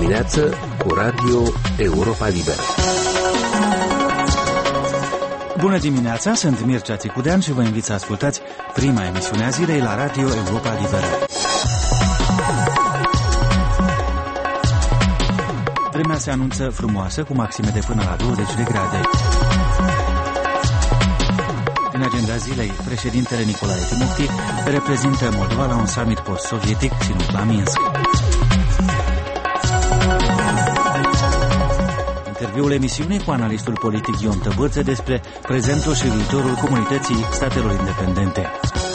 dimineață cu Radio Europa Liberă. Bună dimineața, sunt Mircea Țicudean și vă invit să ascultați prima emisiune a zilei la Radio Europa Liberă. Vremea se anunță frumoasă, cu maxime de până la 20 de grade. În agenda zilei, președintele Nicolae Timofti reprezintă Moldova la un summit post-sovietic ținut la Minsk. Interviul emisiunii cu analistul politic Ion Tăbârță despre prezentul și viitorul comunității statelor independente.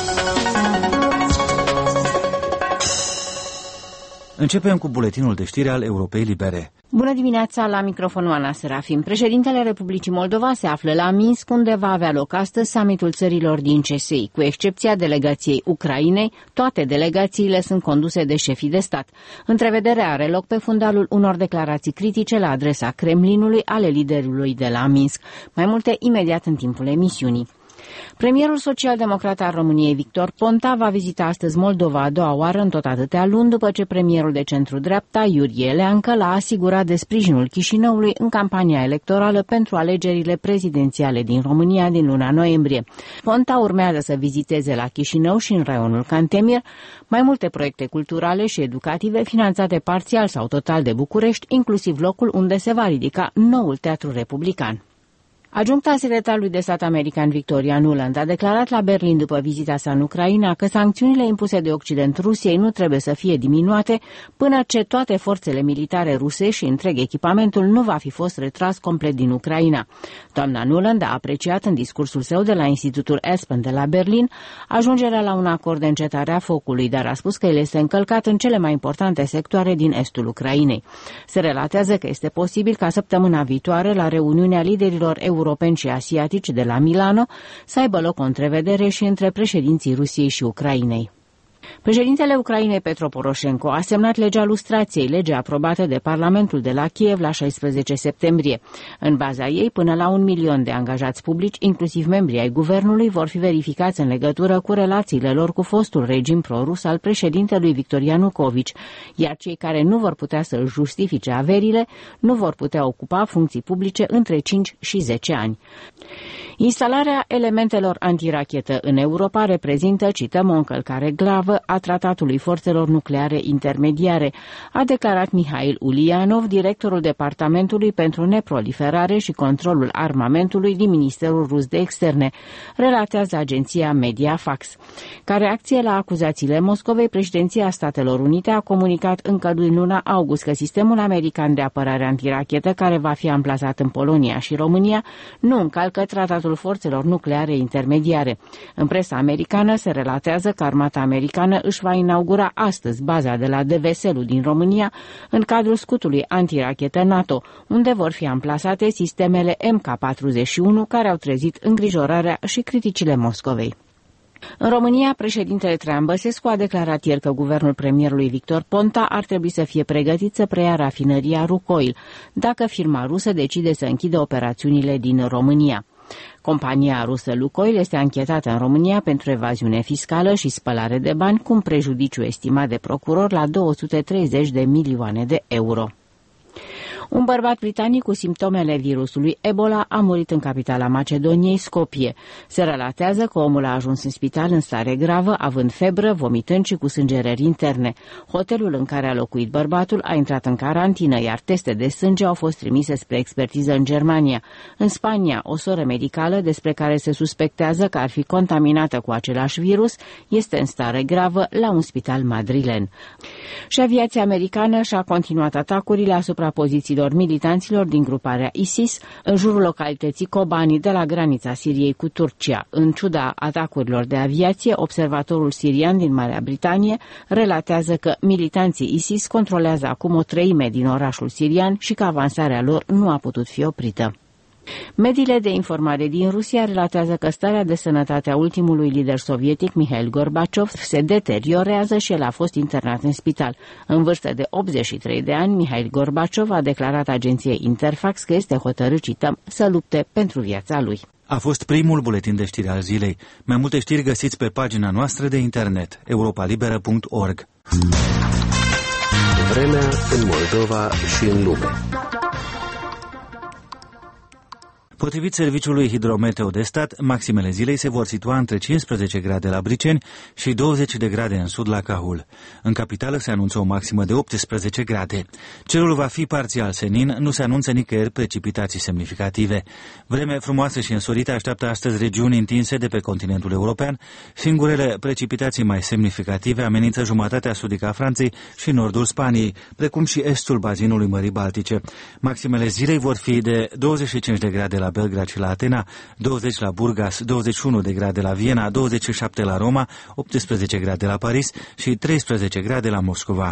Începem cu buletinul de știri al Europei Libere. Bună dimineața, la microfonul Ana Serafim. Președintele Republicii Moldova se află la Minsk, unde va avea loc astăzi summitul țărilor din CSI. Cu excepția delegației Ucrainei, toate delegațiile sunt conduse de șefii de stat. Întrevederea are loc pe fundalul unor declarații critice la adresa Kremlinului ale liderului de la Minsk. Mai multe imediat în timpul emisiunii. Premierul social-democrat al României, Victor Ponta, va vizita astăzi Moldova a doua oară în tot atâtea luni, după ce premierul de centru-dreapta, Iurie Leancă, l-a asigurat de sprijinul Chișinăului în campania electorală pentru alegerile prezidențiale din România din luna noiembrie. Ponta urmează să viziteze la Chișinău și în raionul Cantemir mai multe proiecte culturale și educative finanțate parțial sau total de București, inclusiv locul unde se va ridica noul Teatru Republican. Adjuncta secretarului de stat american Victoria Nuland a declarat la Berlin după vizita sa în Ucraina că sancțiunile impuse de Occident Rusiei nu trebuie să fie diminuate până ce toate forțele militare ruse și întreg echipamentul nu va fi fost retras complet din Ucraina. Doamna Nuland a apreciat în discursul său de la Institutul Aspen de la Berlin ajungerea la un acord de încetare a focului, dar a spus că el este încălcat în cele mai importante sectoare din estul Ucrainei. Se relatează că este posibil ca săptămâna viitoare, la reuniunea liderilor europeni și asiatici de la Milano, să aibă loc o întrevedere și între președinții Rusiei și Ucrainei. Președintele Ucrainei, Petro Poroșenko, a semnat legea lustrației, lege aprobată de Parlamentul de la Kiev la 16 septembrie. În baza ei, până la 1 milion de angajați publici, inclusiv membrii ai guvernului, vor fi verificați în legătură cu relațiile lor cu fostul regim prorus al președintelui Victor Ianucovici, iar cei care nu vor putea să își justifice averile nu vor putea ocupa funcții publice între 5 și 10 ani. Instalarea elementelor antirachetă în Europa reprezintă, cităm, o încălcare gravă a Tratatului Forțelor Nucleare Intermediare, a declarat Mihail Ulianov, directorul Departamentului pentru Neproliferare și Controlul Armamentului din Ministerul Rus de Externe, relatează agenția Mediafax. Ca reacție la acuzațiile Moscovei, președinția Statelor Unite a comunicat încă din luna august că sistemul american de apărare antirachetă, care va fi amplasat în Polonia și România, nu încalcă Tratatul Forțelor Nucleare Intermediare. În presa americană se relatează că armata americană își va inaugura astăzi baza de la Deveselu din România în cadrul scutului antirachetă NATO, unde vor fi amplasate sistemele MK41 care au trezit îngrijorarea și criticile Moscovei. În România, președintele Traian Băsescu a declarat ieri că guvernul premierului Victor Ponta ar trebui să fie pregătit să preia rafinăria Lukoil, dacă firma rusă decide să închidă operațiunile din România. Compania rusă Lukoil este anchetată în România pentru evaziune fiscală și spălare de bani, cu un prejudiciu estimat de procuror la 230 de milioane de euro. Un bărbat britanic cu simptomele virusului Ebola a murit în capitala Macedoniei, Skopje. Se relatează că omul a ajuns în spital în stare gravă, având febră, vomitând și cu sângerări interne. Hotelul în care a locuit bărbatul a intrat în carantină, iar teste de sânge au fost trimise spre expertiză în Germania. În Spania, o soră medicală, despre care se suspectează că ar fi contaminată cu același virus, este în stare gravă la un spital madrilen. Și aviația americană și-a continuat atacurile asupra pozițiilor militanților din gruparea ISIS în jurul localității Kobani de la granița Siriei cu Turcia. În ciuda atacurilor de aviație, observatorul sirian din Marea Britanie relatează că militanții ISIS controlează acum o treime din orașul sirian și că avansarea lor nu a putut fi oprită. Mediile de informare din Rusia relatează că starea de sănătate a ultimului lider sovietic, Mihail Gorbaciov, se deteriorează și el a fost internat în spital. În vârstă de 83 de ani, Mihail Gorbaciov a declarat agenției Interfax că este hotărât, cităm, să lupte pentru viața lui. A fost primul buletin de știri al zilei. Mai multe știri găsiți pe pagina noastră de internet, europalibera.org. Vremea în Moldova și în lume. Potrivit Serviciului Hidrometeo de Stat, maximele zilei se vor situa între 15 grade la Briceni și 20 de grade în sud la Cahul. În capitală se anunță o maximă de 18 grade. Cerul va fi parțial senin, nu se anunță nicăieri precipitații semnificative. Vreme frumoasă și însorită așteaptă astăzi regiuni întinse de pe continentul european. Singurele precipitații mai semnificative amenință jumătatea sudică a Franței și nordul Spaniei, precum și estul bazinului Mării Baltice. Maximele zilei vor fi de 25 de grade la Belgrad și la Atena, 20 la Burgas, 21 de grade la Viena, 27 la Roma, 18 grade la Paris și 13 grade la Moscova.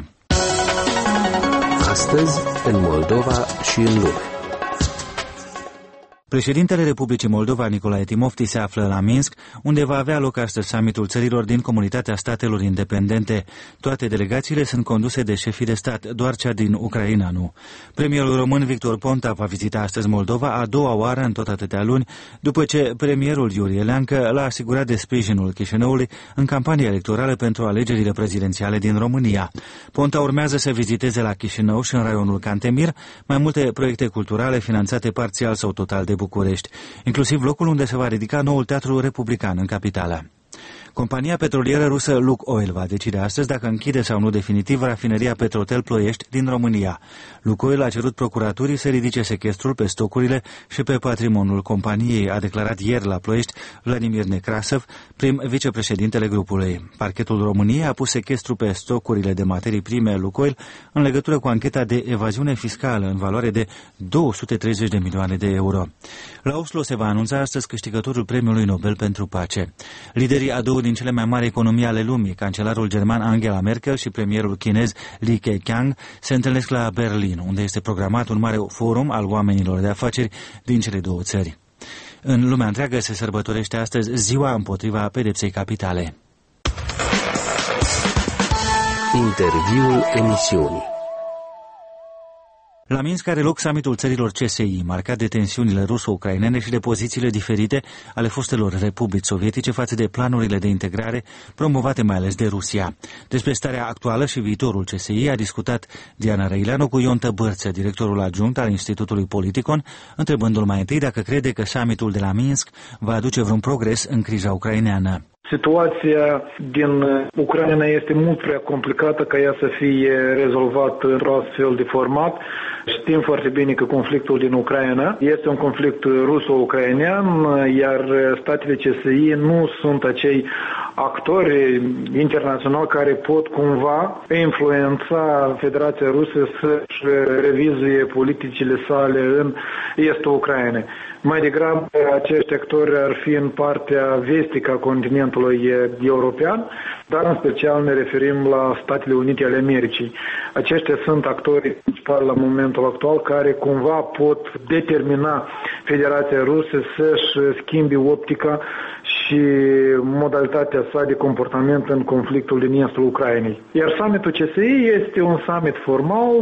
Astăzi, în Moldova și în lume. Președintele Republicii Moldova, Nicolae Timofti, se află la Minsk, unde va avea loc astăzi summitul țărilor din Comunitatea Statelor Independente. Toate delegațiile sunt conduse de șefii de stat, doar cea din Ucraina nu. Premierul român Victor Ponta va vizita astăzi Moldova a doua oară în tot atâtea luni, după ce premierul Iurie Leancă l-a asigurat de sprijinul Chișinăului în campania electorală pentru alegerile prezidențiale din România. Ponta urmează să viziteze la Chișinău și în raionul Cantemir mai multe proiecte culturale finanțate parțial sau total de București, inclusiv locul unde se va ridica noul teatru republican în capitală. Compania petrolieră rusă Lukoil va decide astăzi dacă închide sau nu definitiv rafineria Petrotel Ploiești din România. Lukoil a cerut procuraturii să ridice sechestrul pe stocurile și pe patrimoniul companiei, a declarat ieri la Ploiești Vladimir Nekrasov, prim vicepreședintele grupului. Parchetul României a pus sechestru pe stocurile de materii prime Lukoil în legătură cu ancheta de evaziune fiscală în valoare de 230 de milioane de euro. La Oslo se va anunța astăzi câștigătorul Premiului Nobel pentru Pace. Liderii a două din cele mai mari economii ale lumii, cancelarul german Angela Merkel și premierul chinez Li Keqiang, se întâlnesc la Berlin, unde este programat un mare forum al oamenilor de afaceri din cele două țări. În lumea întreagă se sărbătorește astăzi Ziua împotriva pedepsei capitale. Interviul emisiunii. La Minsk are loc summitul țărilor CSI, marcat de tensiunile ruso-ucrainene și de pozițiile diferite ale fostelor republici sovietice față de planurile de integrare promovate mai ales de Rusia. Despre starea actuală și viitorul CSI a discutat Diana Răileanu cu Ion Tăbărță, directorul adjunct al Institutului Politicon, întrebându-l mai întâi dacă crede că summitul de la Minsk va aduce vreun progres în criza ucraineană. Situația din Ucraina este mult prea complicată ca ea să fie rezolvată într-un astfel de format. Știm foarte bine că conflictul din Ucraina este un conflict ruso-ucrainean, iar statele CSI nu sunt acei actori internaționali care pot cumva influența Federația Rusă să-și revizuie politicile sale în estul Ucrainei. Mai degrabă, acești actori ar fi în partea vestică a continentului european, dar în special ne referim la Statele Unite ale Americii. Aceștia sunt actorii principali la momentul actual care cumva pot determina Federația Rusă să-și schimbe optica și modalitatea sa de comportament în conflictul din estul Ucrainei. Iar summitul CSI este un summit formal,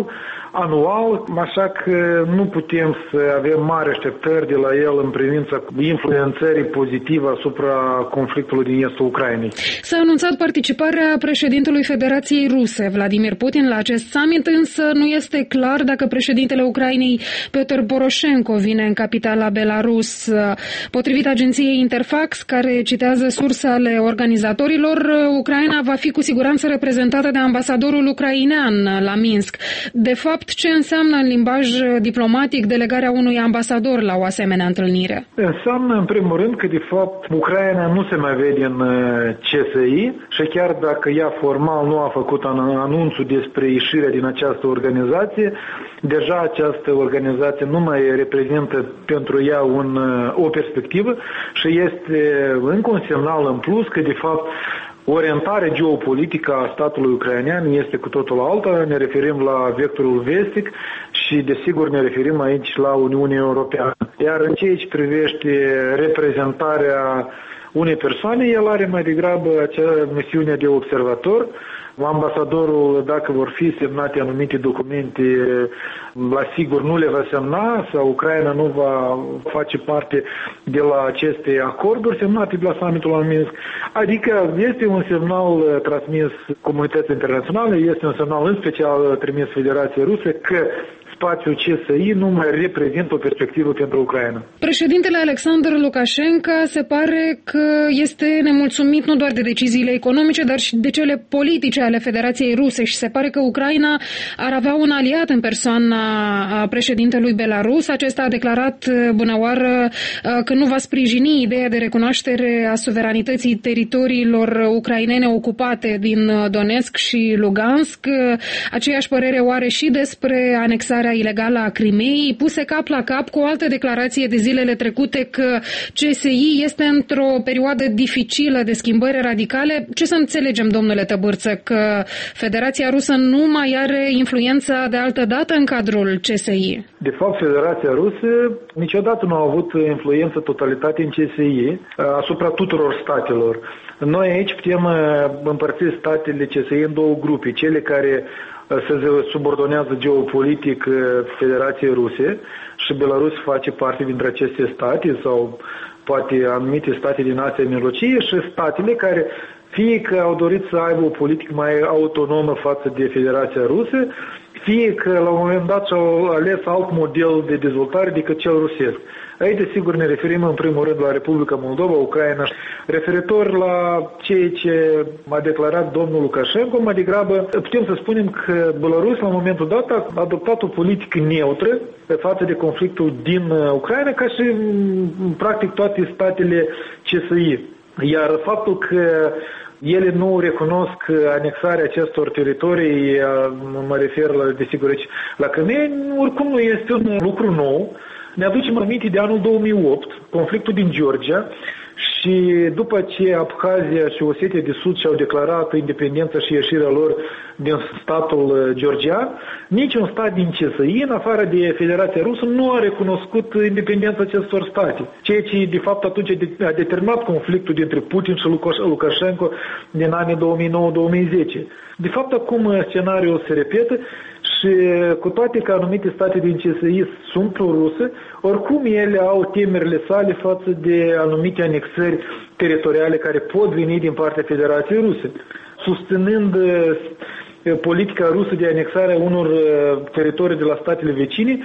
anual, așa că nu putem să avem mari așteptări de la el în privința influențării pozitive asupra conflictului din estul Ucrainei. S-a anunțat participarea președintelui Federației Ruse, Vladimir Putin, la acest summit, însă nu este clar dacă președintele Ucrainei, Petr Poroșenko, vine în capitala Belarus. Potrivit agenției Interfax, care citează surse ale organizatorilor, Ucraina va fi cu siguranță reprezentată de ambasadorul ucrainean la Minsk. De fapt, ce înseamnă în limbaj diplomatic delegarea unui ambasador la o asemenea întâlnire? Înseamnă, în primul rând, că, de fapt, Ucraina nu se mai vede în CSI și chiar dacă ea formal nu a făcut anunțul despre ieșirea din această organizație, deja această organizație nu mai reprezintă pentru ea o perspectivă și este încă un semnal în plus că, de fapt, orientarea geopolitică a statului ucrainean este cu totul alta, ne referim la vectorul vestic și desigur ne referim aici la Uniunea Europeană. Iar în ceea ce privește reprezentarea unei persoane, el are mai degrabă acea misiune de observator. Ambasadorul, dacă vor fi semnate anumite documente, la sigur nu le va semna sau Ucraina nu va face parte de la aceste acorduri semnate la summitul la Minsk. Adică este un semnal transmis comunității internaționale, este un semnal în special trimis Federației Ruse că spațiul CSI nu mai reprezintă o perspectivă pentru Ucraina. Președintele Alexandru Lukashenko se pare că este nemulțumit nu doar de deciziile economice, dar și de cele politice ale Federației Ruse și se pare că Ucraina ar avea un aliat în persoana președintelui Belarus. Acesta a declarat bunăoară că nu va sprijini ideea de recunoaștere a suveranității teritoriilor ucrainene ocupate din Donetsk și Lugansk. Aceeași părere o are și despre anexarea ilegală a Crimeei, puse cap la cap cu o altă declarație de zilele trecute că CSI este într-o perioadă dificilă de schimbări radicale. Ce să înțelegem, domnule Tăbârță, că Federația Rusă nu mai are influența de altă dată în cadrul CSI? De fapt, Federația Rusă niciodată nu a avut influență totalitate în CSI asupra tuturor statelor. Noi aici putem împărți statele CSI în două grupe, cele care se subordonează geopolitic Federației Ruse și Belarus face parte dintre aceste state sau poate anumite state din Asia Mijlocită și statele care fie că au dorit să aibă o politică mai autonomă față de Federația Rusă, fie că la un moment dat și-au ales alt model de dezvoltare decât cel rusesc. Aici, desigur, ne referim în primul rând la Republica Moldova, Ucraina. Referitor la ceea ce a declarat domnul Lukashenko, mai degrabă putem să spunem că Belarus, la momentul dat, a adoptat o politică neutră pe față de conflictul din Ucraina, ca și practic toate statele CSI. Iar faptul că ele nu recunosc anexarea acestor teritorii, mă refer desigur aici la Crimea, oricum nu este un lucru nou. Ne aducem aminte de anul 2008, conflictul din Georgia, și după ce Abhazia și Osetia de Sud și-au declarat independența și ieșirea lor din statul georgian, niciun stat din CSI, în afară de Federația Rusă, nu a recunoscut independența acestor state. Ceea ce, de fapt, atunci a determinat conflictul dintre Putin și Lukashenko din anii 2009-2010. De fapt, acum scenariul se repetă și cu toate că anumite state din CSI sunt pro-ruse, oricum ele au temerile sale față de anumite anexări teritoriale care pot veni din partea Federației Ruse. Susținând politica rusă de anexare a unor teritorii de la statele vecine,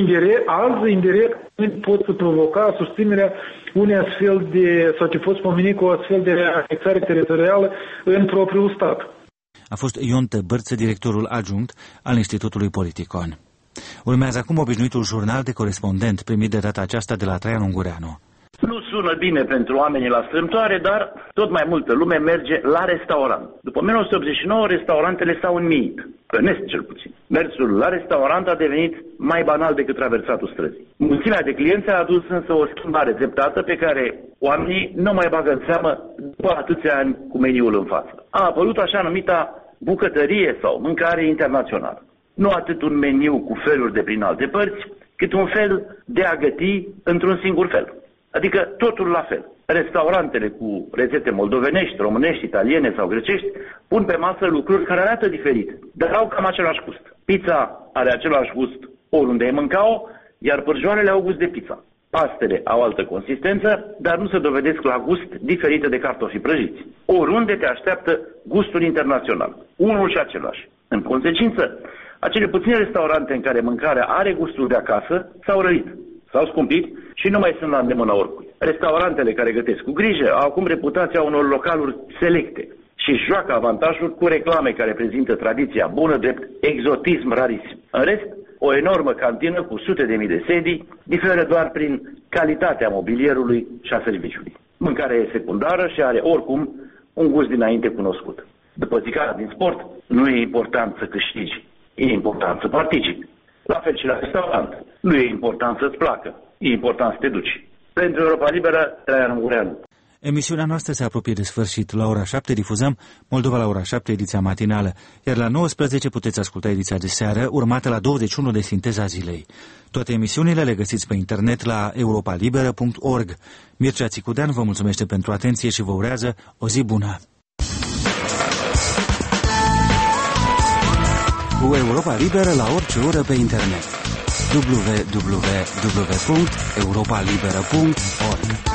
indirect pot să provoca susținerea unei astfel de, sau ce pot spomeni cu o astfel de anexare teritorială în propriul stat. A fost Ion Tăbârță, directorul adjunct al Institutului Politicon. Urmează acum obișnuitul jurnal de corespondent, primit de data aceasta de la Traian Ungureanu. Nu sună bine pentru oamenii la strâmtoare, dar tot mai multă lume merge la restaurant. După 1989, restaurantele s-au înmiit, în est cel puțin. Mersul la restaurant a devenit mai banal decât traversatul străzii. Mulțimea de clienți a adus însă o schimbare treptată pe care oamenii nu mai bagă în seamă după atâția ani cu meniul în față. A apărut așa numita bucătărie sau mâncare internațională. Nu atât un meniu cu feluri de prin alte părți, cât un fel de a găti într-un singur fel. Adică totul la fel. Restaurantele cu rețete moldovenești, românești, italiene sau grecești pun pe masă lucruri care arată diferit, dar au cam același gust. Pizza are același gust oriunde ai mânca-o, iar pârjoarele au gust de pizza. Pastele au altă consistență, dar nu se dovedesc la gust diferite de cartofi prăjiți. Oriunde te așteaptă gustul internațional, unul și același. În consecință, acele puține restaurante în care mâncarea are gustul de acasă s-au rărit, s-au scumpit și nu mai sunt la îndemână oricui. Restaurantele care gătesc cu grijă au acum reputația unor localuri selecte și joacă avantajul cu reclame care prezintă tradiția bună drept exotism rarisim. În rest, o enormă cantină cu sute de mii de sedii diferă doar prin calitatea mobilierului și a serviciului. Mâncarea e secundară și are oricum un gust dinainte cunoscut. După zicala din sport, nu e important să câștigi, e important să participi. La fel și la restaurant. Nu e important să-ți placă, e important să te duci. Pentru Europa Liberă, Traian Ungureanu. Emisiunea noastră se apropie de sfârșit. La ora 7 difuzăm Moldova la ora 7, ediția matinală, iar la 19 puteți asculta ediția de seară, urmată la 21 de Sinteza zilei. Toate emisiunile le găsiți pe internet la europalibera.org. Mircea Țicudean vă mulțumește pentru atenție și vă urează o zi bună. Cu Europa Liberă la orice oră pe internet. www.europalibera.org